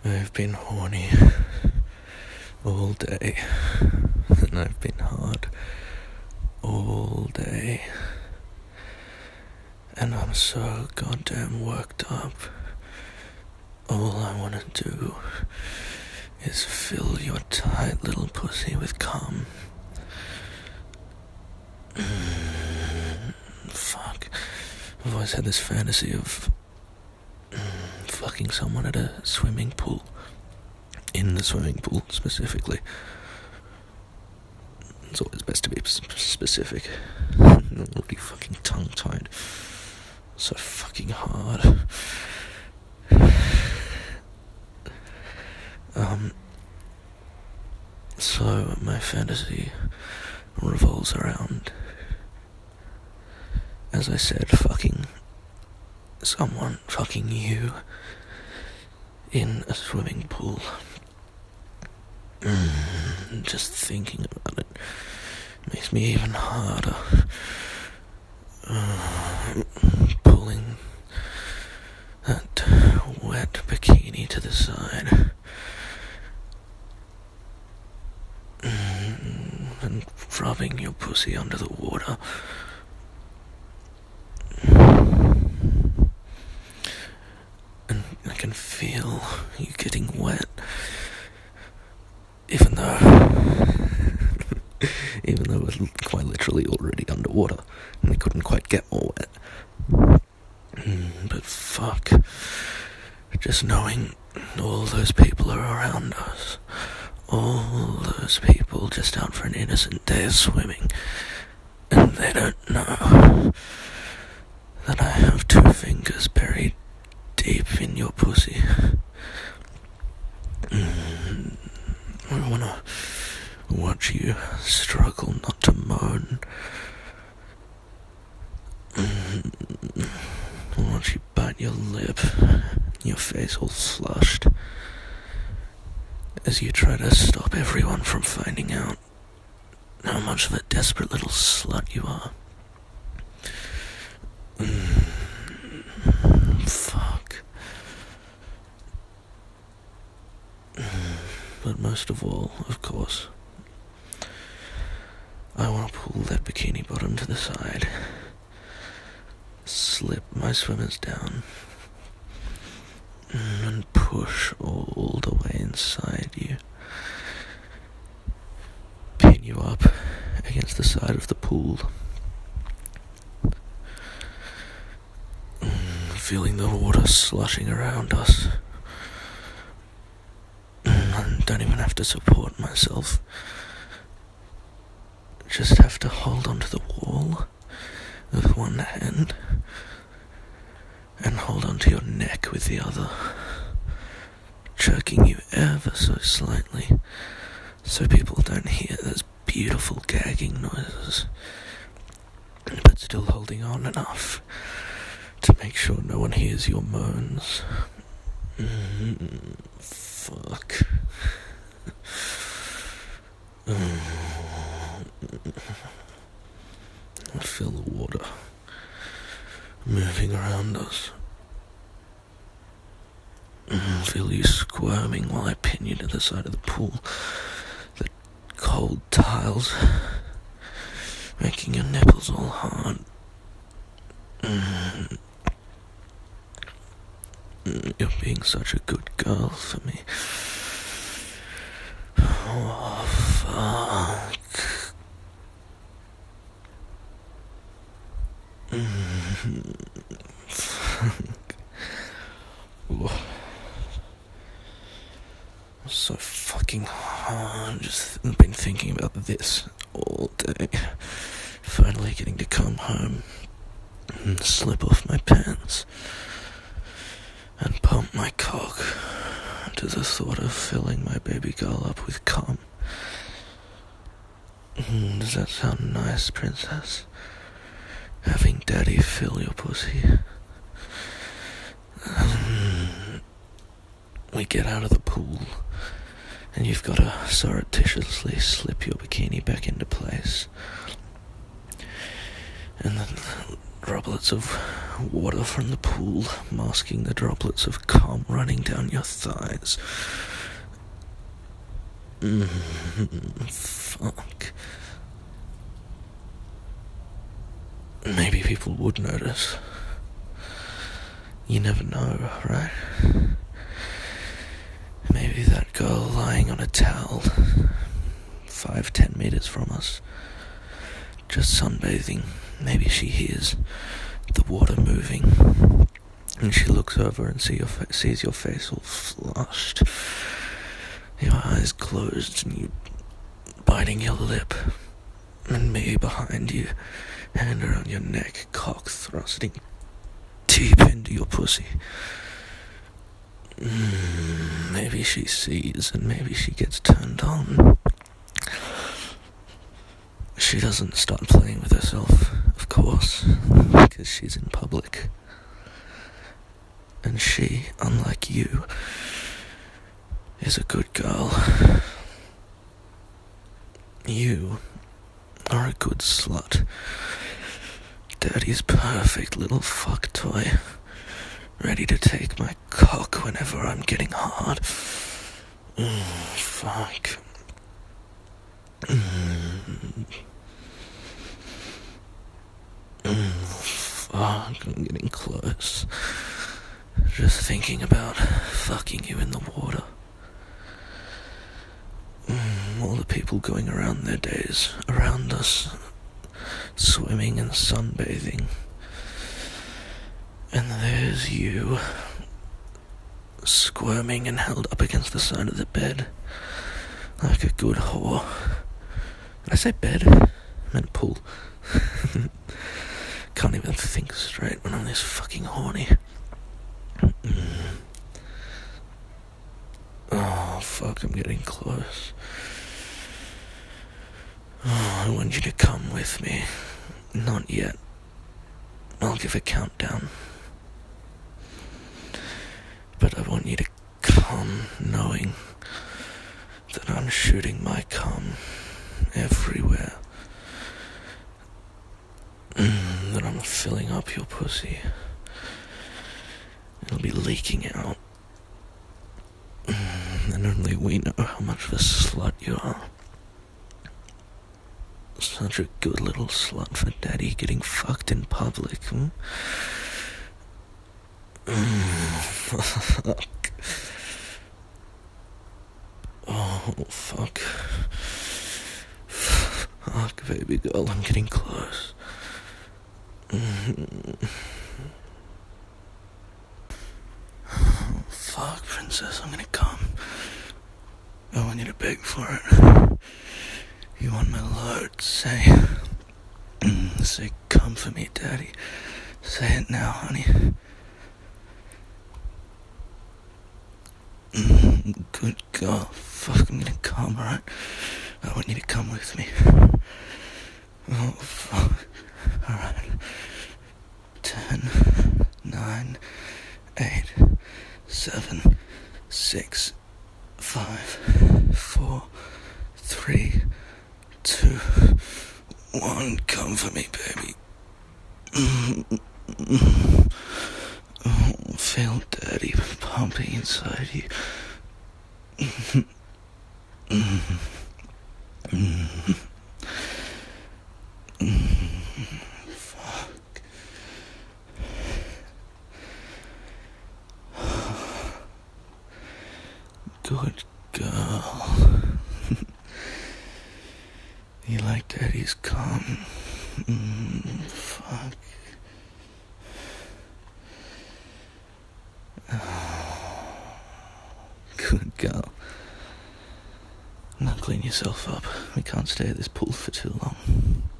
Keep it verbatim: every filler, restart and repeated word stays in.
I've been horny all day, and I've been hard all day, and I'm so goddamn worked up. All I want to do is fill your tight little pussy with cum. Mm, fuck. I've always had this fantasy of mm, fucking someone at a swimming pool. In the swimming pool, specifically. It's always best to be specific. I'm already fucking tongue-tied. So fucking hard. Um, so my fantasy revolves around, as I said, fucking someone, fucking you, in a swimming pool. Mm, just thinking about it makes me even harder. Uh, pulling that wet bikini to the side. Mm, and rubbing your pussy under the water. And I can feel you getting wet. Even though, even though it was quite literally already underwater, and we couldn't quite get more wet. Mm, but fuck, just knowing all those people are around us, all those people just out for an innocent day of swimming, and they don't know that I have two fingers buried deep in your pussy. Mm. I wanna watch you struggle not to moan. Mm. I watch you bite your lip, your face all flushed, as you try to stop everyone from finding out how much of a desperate little slut you are. Mm. Fuck. Mm. But most of all, of course, I want to pull that bikini bottom to the side, slip my swimmers down, and push all the way inside you, pin you up against the side of the pool, feeling the water slushing around us. I don't even have to support myself. Just have to hold onto the wall with one hand and hold onto your neck with the other, jerking you ever so slightly so people don't hear those beautiful gagging noises, but still holding on enough to make sure no one hears your moans. Mm, fuck. I feel the water moving around us. I feel you squirming while I pin you to the side of the pool. The cold tiles making your nipples all hard. Mm. You're being such a good girl for me. Oh, fuck. Mm. Fuck. Oh. So fucking hard. Just been thinking about this all day. Finally getting to come home and slip off my pants and pump my cock to the thought of filling my baby girl up with cum. Mm, does that sound nice, princess? Having daddy fill your pussy. Um, we get out of the pool, and you've got to surreptitiously slip your bikini back into place. And then the droplets of water from the pool masking the droplets of cum running down your thighs. Mm, fuck. Maybe people would notice. You never know, right? Maybe that girl lying on a towel, five, ten meters from us, just sunbathing, maybe she hears the water moving, and she looks over and see your fa- sees your face all flushed, your eyes closed, and you biting your lip, and me behind you, hand around your neck, cock thrusting deep into your pussy. Mm, maybe she sees, and maybe she gets turned on. She doesn't start playing with herself, of course, because she's in public. And she, unlike you, is a good girl. You are a good slut. Daddy's perfect little fuck toy, ready to take my cock whenever I'm getting hard. Mm, fuck. Mm. Mm, fuck, I'm getting close. Just thinking about fucking you in the water. Mm, all the people going around their days around us, swimming and sunbathing. And there's you, squirming and held up against the side of the bed, like a good whore. Did I say bed? I meant pool. Can't even think straight when I'm this fucking horny. Mm. Oh, fuck, I'm getting close. Oh, I want you to come with me. Not yet. I'll give a countdown. But I want you to come knowing that I'm shooting my cum everywhere. Mm, that I'm filling up your pussy. It'll be leaking out. Mm, and only we know how much of a slut you are. Such a good little slut for daddy getting fucked in public, hmm? Mm, fuck. Oh, fuck. Fuck, baby girl, I'm getting close. Mm. Oh, fuck, princess, I'm gonna come. I want you to beg for it. You want my load? Say, mm, say, come for me, daddy. Say it now, honey. Mm, good girl. Fuck, I'm gonna come, alright? I want you to come with me. Oh, fuck. Alright. Ten, nine, eight, seven, six, five, four, three, two, one. Come for me, baby. Oh, feel daddy pumping inside you. Fuck. Good girl. You like daddy's cum? Mm, fuck. Oh, good girl. Now clean yourself up. We can't stay at this pool for too long.